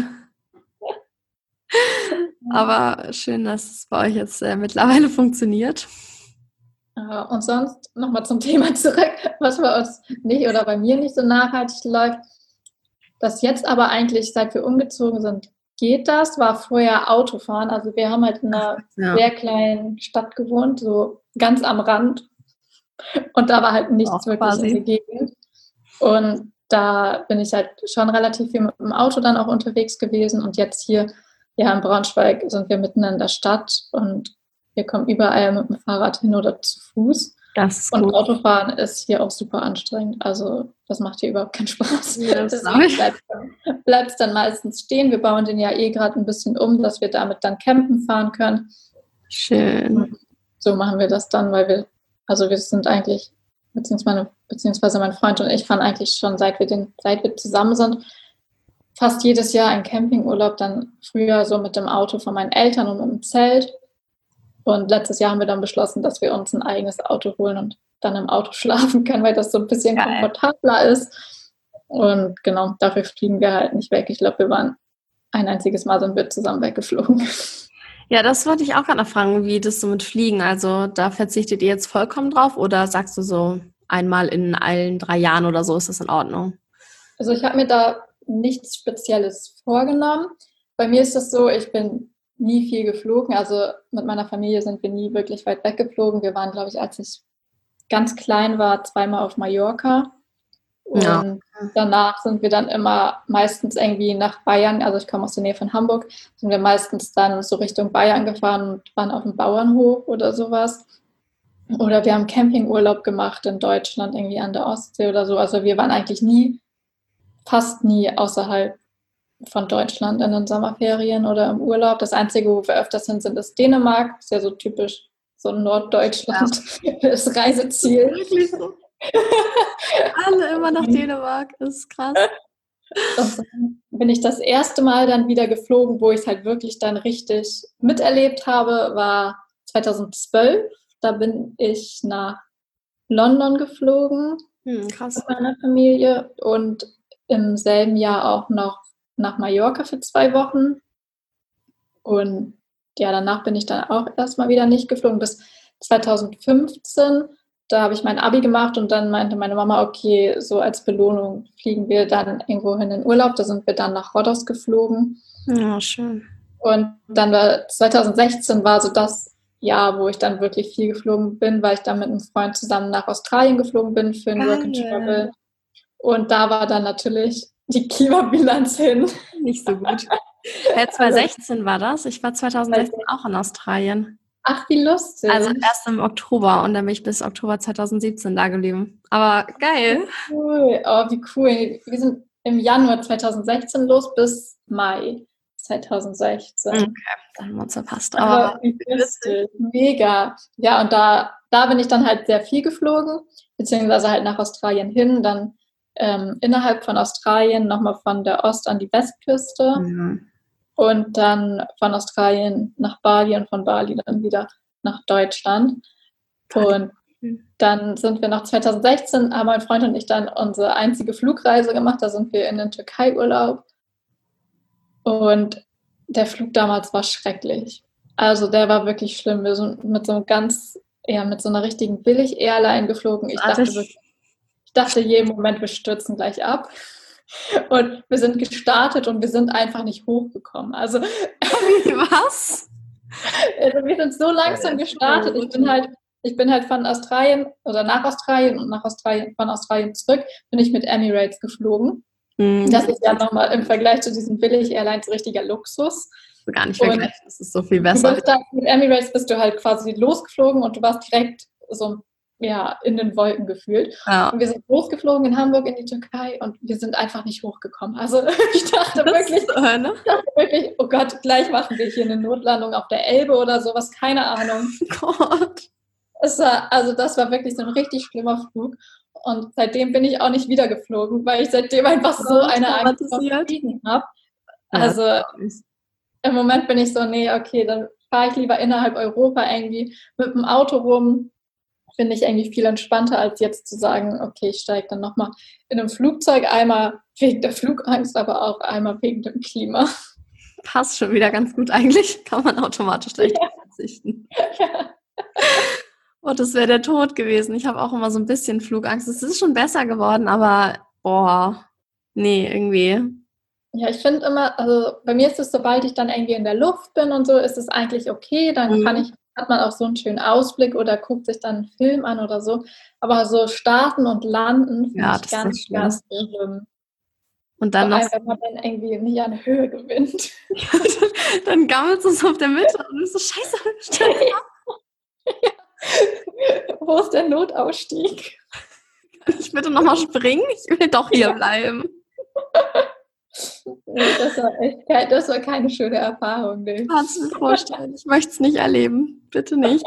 Aber schön, dass es bei euch jetzt äh, mittlerweile funktioniert. Ja, und sonst nochmal zum Thema zurück, was bei uns nicht oder bei mir nicht so nachhaltig läuft. Das jetzt aber eigentlich, seit wir umgezogen sind, geht das, war vorher Autofahren. Also wir haben halt in einer Ja. sehr kleinen Stadt gewohnt, so ganz am Rand. Und da war halt nichts Auch wirklich quasi. in der Gegend. Und da bin ich halt schon relativ viel mit dem Auto dann auch unterwegs gewesen. Und jetzt hier, ja, in Braunschweig sind wir mitten in der Stadt und wir kommen überall mit dem Fahrrad hin oder zu Fuß. Das ist Und gut. Autofahren ist hier auch super anstrengend. Also das macht hier überhaupt keinen Spaß. Ja, das Deswegen bleibt es dann meistens stehen. Wir bauen den ja eh gerade ein bisschen um, dass wir damit dann campen fahren können. Schön. So machen wir das dann, weil wir, also wir sind eigentlich, beziehungsweise, beziehungsweise mein Freund und ich fahren eigentlich schon, seit wir, den, seit wir zusammen sind, fast jedes Jahr einen Campingurlaub, dann früher so mit dem Auto von meinen Eltern und mit dem Zelt. Und letztes Jahr haben wir dann beschlossen, dass wir uns ein eigenes Auto holen und dann im Auto schlafen können, weil das so ein bisschen Geil. komfortabler ist. Und genau, dafür fliegen wir halt nicht weg. Ich glaube, wir waren ein einziges Mal sind wir zusammen weggeflogen. Ja, das wollte ich auch gerade noch fragen, wie das so mit Fliegen, also da verzichtet ihr jetzt vollkommen drauf oder sagst du so einmal in allen drei Jahren oder so, ist das in Ordnung? Also ich habe mir da nichts Spezielles vorgenommen. Bei mir ist das so, ich bin nie viel geflogen. Also mit meiner Familie sind wir nie wirklich weit weggeflogen. Wir waren, glaube ich, als ich ganz klein war, zweimal auf Mallorca. Und Ja. danach sind wir dann immer meistens irgendwie nach Bayern, also ich komme aus der Nähe von Hamburg, sind wir meistens dann so Richtung Bayern gefahren und waren auf dem Bauernhof oder sowas. Oder wir haben Campingurlaub gemacht in Deutschland, irgendwie an der Ostsee oder so. Also wir waren eigentlich nie, fast nie außerhalb von Deutschland in den Sommerferien oder im Urlaub. Das Einzige, wo wir öfters hin sind, ist Dänemark. Das ist ja so typisch so Norddeutschland, ja. Das Reiseziel. Wirklich so. Alle immer nach Dänemark, das ist krass. Und dann bin ich das erste Mal dann wieder geflogen, wo ich es halt wirklich dann richtig miterlebt habe, war zweitausendzwölf. Da bin ich nach London geflogen hm, krass. mit meiner Familie und im selben Jahr auch noch nach Mallorca für zwei Wochen. Und ja, danach bin ich dann auch erstmal wieder nicht geflogen. Bis zweitausendfünfzehn, da habe ich mein Abi gemacht und dann meinte meine Mama, okay, so als Belohnung fliegen wir dann irgendwo hin in Urlaub. Da sind wir dann nach Rhodos geflogen. Ja, schön. Und dann war zweitausendsechzehn war so das Jahr, wo ich dann wirklich viel geflogen bin, weil ich dann mit einem Freund zusammen nach Australien geflogen bin für ein Work and Travel. Und da war dann natürlich die Klimabilanz hin. Nicht so gut. Ja, zweitausendsechzehn war das. Ich war zweitausendsechzehn auch in Australien. Ach, wie lustig. Also erst im Oktober und dann bin ich bis Oktober zweitausendsiebzehn da geblieben. Aber geil. Cool. Oh, wie cool. Wir sind im Januar zweitausendsechzehn los bis Mai zweitausendsechzehn. Okay, dann haben wir uns verpasst. Aber, Aber wie lustig. Mega. Ja, und da, da bin ich dann halt sehr viel geflogen, beziehungsweise halt nach Australien hin, dann ähm, innerhalb von Australien nochmal von der Ost- an die Westküste. Mhm. Und dann von Australien nach Bali und von Bali dann wieder nach Deutschland. Und dann sind wir nach zweitausendsechzehn, haben mein Freund und ich dann unsere einzige Flugreise gemacht. Da sind wir in den Türkei-Urlaub. Und der Flug damals war schrecklich. Also der war wirklich schlimm. Wir sind mit so einem ganz, ja, mit so einer richtigen Billig-Airline geflogen. Ich dachte, wirklich, ich dachte jeden Moment, wir stürzen gleich ab. Und wir sind gestartet und wir sind einfach nicht hochgekommen. Also was? Also wir sind so langsam gestartet. Ich bin halt, ich bin halt von Australien oder nach Australien und nach Australien, von Australien zurück, bin ich mit Emirates geflogen. Mhm. Das ist ja nochmal im Vergleich zu diesen Billig-Airlines richtiger Luxus. Gar nicht vergleichen, das ist so viel besser. Du bist da, mit Emirates bist du halt quasi losgeflogen und du warst direkt so ja, in den Wolken gefühlt. Ja. Und wir sind losgeflogen in Hamburg in die Türkei und wir sind einfach nicht hochgekommen. Also ich dachte wirklich, so, ne? ich dachte wirklich, oh Gott, gleich machen wir hier eine Notlandung auf der Elbe oder sowas, keine Ahnung. Oh Gott. Es war, also das war wirklich so ein richtig schlimmer Flug. Und seitdem bin ich auch nicht wieder geflogen, weil ich seitdem einfach so eine Angst vor Fliegen habe. Also ja, im Moment bin ich so, nee, okay, dann fahre ich lieber innerhalb Europa irgendwie mit dem Auto rum. Finde ich irgendwie viel entspannter, als jetzt zu sagen, okay, ich steige dann nochmal in einem Flugzeug, einmal wegen der Flugangst, aber auch einmal wegen dem Klima. Passt schon wieder ganz gut eigentlich, kann man automatisch gleich ja. verzichten. Ja. Oh, das wäre der Tod gewesen. Ich habe auch immer so ein bisschen Flugangst. Es ist schon besser geworden, aber boah, nee, irgendwie. Ja, ich finde immer, also bei mir ist es, sobald ich dann irgendwie in der Luft bin und so, ist es eigentlich okay, dann mhm. kann ich hat man auch so einen schönen Ausblick oder guckt sich dann einen Film an oder so. Aber so starten und landen finde ja, ich ganz, ganz schlimm. Und dann Vor noch, allem, wenn man dann irgendwie nicht an Höhe gewinnt. Ja, dann, dann gammelst du so auf der Mitte und bist so, scheiße, stell dich ab. Ja. Wo ist der Notausstieg? Kann ich bitte nochmal springen? Ich will doch hier bleiben. Das war echt kein, das war keine schöne Erfahrung. Nee. Kannst du mir vorstellen, ich möchte es nicht erleben. Bitte nicht.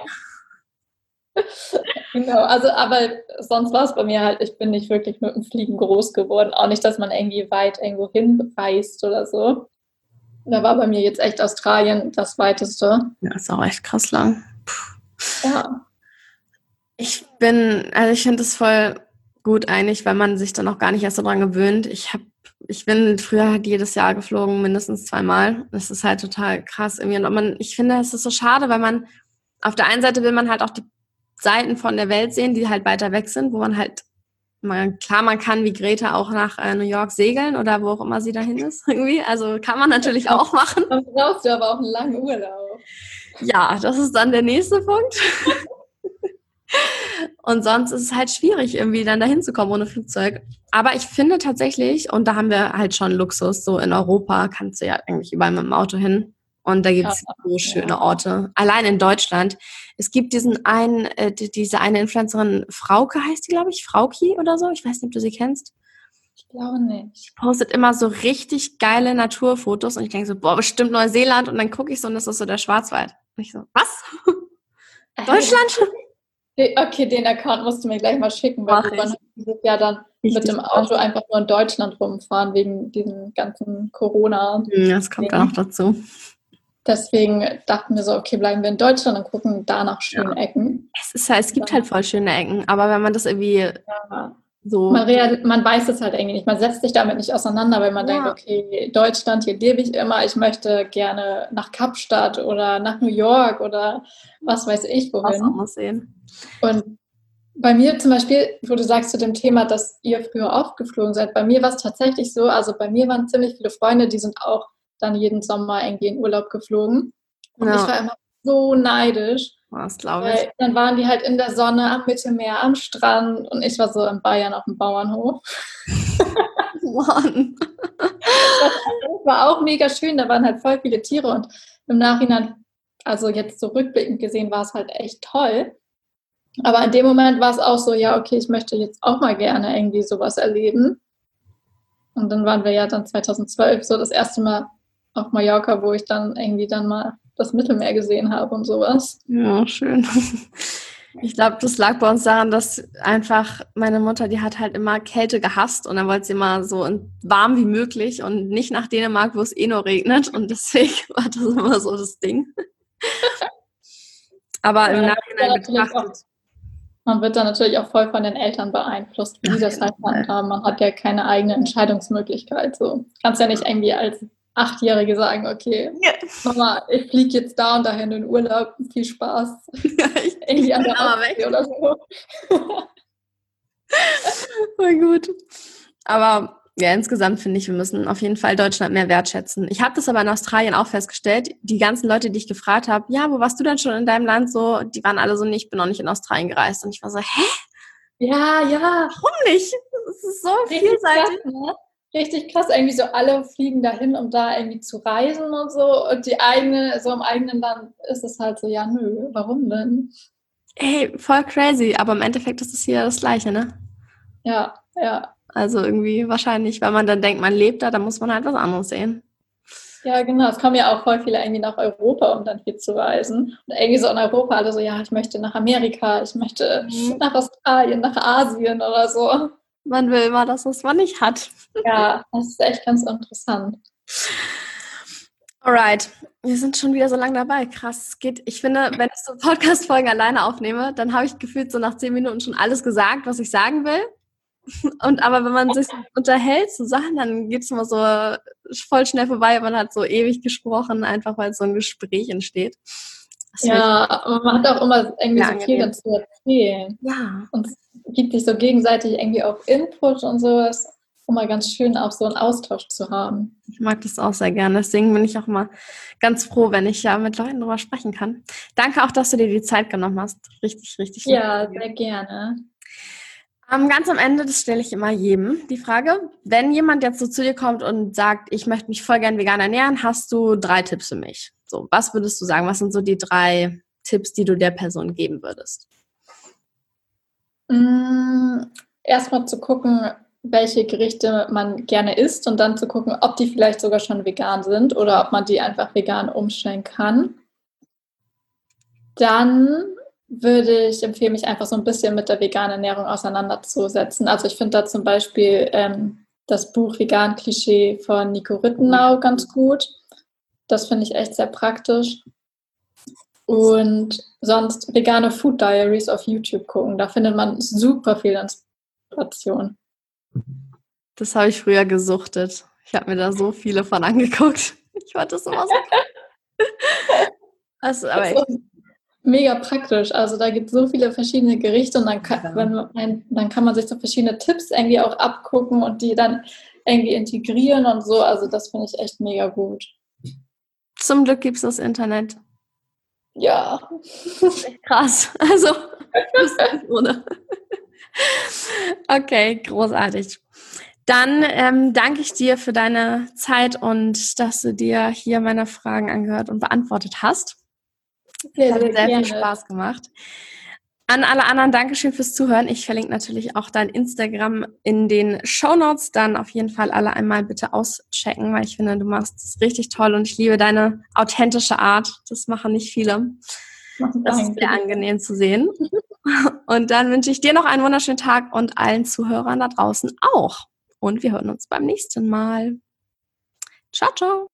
Genau, also aber sonst war es bei mir halt, ich bin nicht wirklich mit dem Fliegen groß geworden. Auch nicht, dass man irgendwie weit irgendwo hinreist oder so. Da war bei mir jetzt echt Australien das weiteste. Ja, ist auch echt krass lang. Puh. Ja. Ich bin, also ich finde es voll gut eigentlich, weil man sich dann auch gar nicht erst so dran gewöhnt. Ich habe Ich bin früher halt jedes Jahr geflogen, mindestens zweimal. Das ist halt total krass irgendwie. Und man, ich finde, es ist so schade, weil man auf der einen Seite will man halt auch die Seiten von der Welt sehen, die halt weiter weg sind, wo man halt, man, klar, man kann wie Greta auch nach äh, New York segeln oder wo auch immer sie dahin ist irgendwie. Also kann man natürlich auch machen. Dann brauchst du aber auch einen langen Urlaub. Ja, das ist dann der nächste Punkt. Und sonst ist es halt schwierig, irgendwie dann dahin zu kommen ohne Flugzeug. Aber ich finde tatsächlich, und da haben wir halt schon Luxus, so in Europa kannst du ja eigentlich überall mit dem Auto hin. Und da gibt es ja, so schöne ja. Orte. Allein in Deutschland. Es gibt diesen einen, äh, die, diese eine Influencerin, Frauke heißt die, glaube ich, Frauki oder so. Ich weiß nicht, ob du sie kennst. Ich glaube nicht. Die postet immer so richtig geile Naturfotos und ich denke so, boah, bestimmt Neuseeland und dann gucke ich so und das ist so der Schwarzwald. Und ich so, was? Deutschland? Okay, den Account musst du mir gleich mal schicken, weil wir wollen dieses Jahr dann richtig mit dem Auto einfach nur in Deutschland rumfahren, wegen diesem ganzen Corona. Das kommt auch noch dazu. Deswegen dachten wir so, okay, bleiben wir in Deutschland und gucken da nach schönen ja. Ecken. Es, ist halt, es gibt ja. halt voll schöne Ecken, aber wenn man das irgendwie ja. so... Man, real, man weiß es halt irgendwie nicht, man setzt sich damit nicht auseinander, weil man ja. denkt, okay, Deutschland, hier lebe ich immer, ich möchte gerne nach Kapstadt oder nach New York oder was weiß ich wohin. Was auch mal sehen. Und bei mir zum Beispiel, wo du sagst zu dem Thema, dass ihr früher aufgeflogen seid, bei mir war es tatsächlich so, also bei mir waren ziemlich viele Freunde, die sind auch dann jeden Sommer irgendwie in Urlaub geflogen. Und ja. ich war immer so neidisch. Das glaube ich. Dann waren die halt in der Sonne am Mittelmeer, am Strand und ich war so in Bayern auf dem Bauernhof. Mann. Das war auch mega schön, da waren halt voll viele Tiere und im Nachhinein, also jetzt so rückblickend gesehen, war es halt echt toll. Aber in dem Moment war es auch so, ja, okay, ich möchte jetzt auch mal gerne irgendwie sowas erleben. Und dann waren wir ja dann zweitausendzwölf so das erste Mal auf Mallorca, wo ich dann irgendwie dann mal das Mittelmeer gesehen habe und sowas. Ja, schön. Ich glaube, das lag bei uns daran, dass einfach meine Mutter, die hat halt immer Kälte gehasst und dann wollte sie immer so warm wie möglich und nicht nach Dänemark, wo es eh nur regnet und deswegen war das immer so das Ding. Aber im ja, Nachhinein betrachtet. Man wird dann natürlich auch voll von den Eltern beeinflusst, wie die das halt handhaben. Man hat ja keine eigene Entscheidungsmöglichkeit. So kannst ja nicht irgendwie als Achtjährige sagen, okay, ja. Mama, ich fliege jetzt da und dahin in den Urlaub, viel Spaß. Ja, ich irgendwie an der Ostsee oder so. Voll gut. Aber ja, insgesamt finde ich, wir müssen auf jeden Fall Deutschland mehr wertschätzen. Ich habe das aber in Australien auch festgestellt. Die ganzen Leute, die ich gefragt habe, ja, wo warst du denn schon in deinem Land so? Die waren alle so, nee, ich bin noch nicht in Australien gereist. Und ich war so, hä? Ja, ja. Warum nicht? Das ist so Richtig vielseitig. Krass, ne? Richtig krass. Irgendwie so alle fliegen dahin, um da irgendwie zu reisen und so. Und die eigene, so im eigenen Land ist es halt so, ja, nö, warum denn? Ey, voll crazy. Aber im Endeffekt ist es hier das Gleiche, ne? Ja, ja. Also irgendwie wahrscheinlich, weil man dann denkt, man lebt da, dann muss man halt was anderes sehen. Ja, genau. Es kommen ja auch voll viele irgendwie nach Europa, um dann viel zu reisen. Und irgendwie so in Europa alle so, ja, ich möchte nach Amerika, ich möchte mhm. nach Australien, nach Asien oder so. Man will immer das, was man nicht hat. Ja, das ist echt ganz interessant. Alright, wir sind schon wieder so lange dabei. Krass, geht. Ich finde, wenn ich so Podcast-Folgen alleine aufnehme, dann habe ich gefühlt so nach zehn Minuten schon alles gesagt, was ich sagen will. Und aber wenn man sich unterhält zu Sachen, dann geht es immer so voll schnell vorbei. Man hat so ewig gesprochen, einfach weil so ein Gespräch entsteht. Das ja, aber man hat auch immer irgendwie so viel dann zu erzählen. Ja. Und es gibt sich so gegenseitig irgendwie auch Input und so. Es ist immer ganz schön, auch so einen Austausch zu haben. Ich mag das auch sehr gerne. Deswegen bin ich auch immer ganz froh, wenn ich ja mit Leuten drüber sprechen kann. Danke auch, dass du dir die Zeit genommen hast. Richtig, richtig. Ja, sehr gerne. Um, ganz am Ende, das stelle ich immer jedem, die Frage, wenn jemand jetzt so zu dir kommt und sagt, ich möchte mich voll gern vegan ernähren, hast du drei Tipps für mich? So, was würdest du sagen? Was sind so die drei Tipps, die du der Person geben würdest? Mm, erstmal zu gucken, welche Gerichte man gerne isst und dann zu gucken, ob die vielleicht sogar schon vegan sind oder ob man die einfach vegan umstellen kann. Dann würde ich empfehlen, mich einfach so ein bisschen mit der veganen Ernährung auseinanderzusetzen. Also ich finde da zum Beispiel ähm, das Buch Vegan Klischee von Nico Rittenau ganz gut. Das finde ich echt sehr praktisch. Und sonst vegane Food Diaries auf YouTube gucken. Da findet man super viel Inspiration. Das habe ich früher gesuchtet. Ich habe mir da so viele von angeguckt. Ich fand das immer so. Also, aber echt. Mega praktisch. Also da gibt es so viele verschiedene Gerichte und dann kann, wenn man, dann kann man sich so verschiedene Tipps irgendwie auch abgucken und die dann irgendwie integrieren und so. Also das finde ich echt mega gut. Zum Glück gibt es das Internet. Ja. Das ist echt krass. Also, das ist nicht ohne. Okay, großartig. Dann ähm, danke ich dir für deine Zeit und dass du dir hier meine Fragen angehört und beantwortet hast. Sehr, hat sehr, sehr gerne. viel Spaß gemacht. An alle anderen, Dankeschön fürs Zuhören. Ich verlinke natürlich auch dein Instagram in den Shownotes. Dann auf jeden Fall alle einmal bitte auschecken, weil ich finde, du machst es richtig toll und ich liebe deine authentische Art. Das machen nicht viele. Das ist sehr angenehm zu sehen. Und dann wünsche ich dir noch einen wunderschönen Tag und allen Zuhörern da draußen auch. Und wir hören uns beim nächsten Mal. Ciao, ciao.